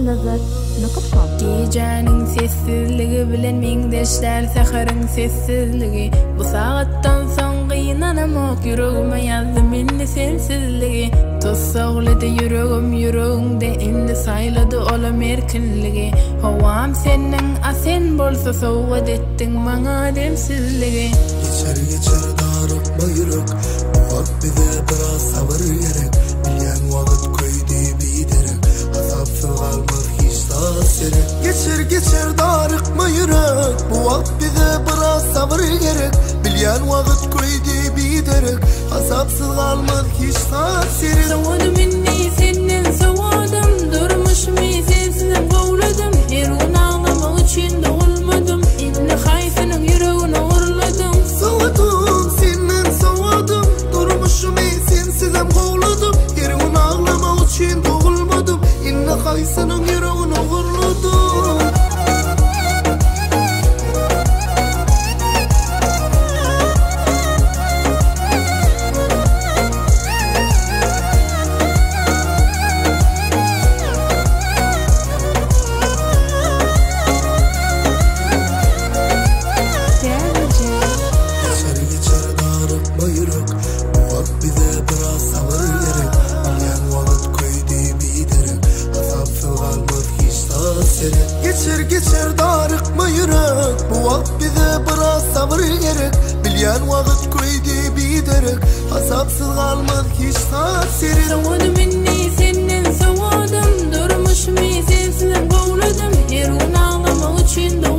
nazar.com Gecenin sessizligi bilen mingdeşler seherın sessizligi. Bu saattan soň gynanamok yüregime yazdım inni sensizligi. Tossaglydy yüregimde indi saýlady olam erkinligi. Howam senin asen bolsa sowgat etdiň maňa demsizligi. Geçer darıkma yürek, bu vakt bize biraz sabır gerek. Bilyen vakit koydu biderek, asapsız kalmaz hiç tasiri. Geçer darıkma yürek, bu vakt bize biraz sabır gerek. Bilyen vakit koydu biderek, asapsız kalmaz hiç tasiri. Soğudum inni senin soğudum, durmuş mi sensizim gowladım. Her gün ağlamak için doğulmadım, inni haýsynyň yüregine urladım. Soğudum senden soğudum, durmuşum sensizim kovladım. Her gün ağlamak için doğulmadım, inni haýsynyň yüregine urladım. Geçer darıkma yürek, bu vakt bize biraz sabır gerek. Bilyen vakit koydu biderek, asapsız kalmaz hiç tasiri. Geçer darıkma yürek, bu vakt bize biraz sabır gerek. Bilyen vakit koydu biderek, asapsız kalmaz hiç tasiri. Soğudum inni senin soğudum, durmuş mi sensizim gowladım. Her gün ağlamak için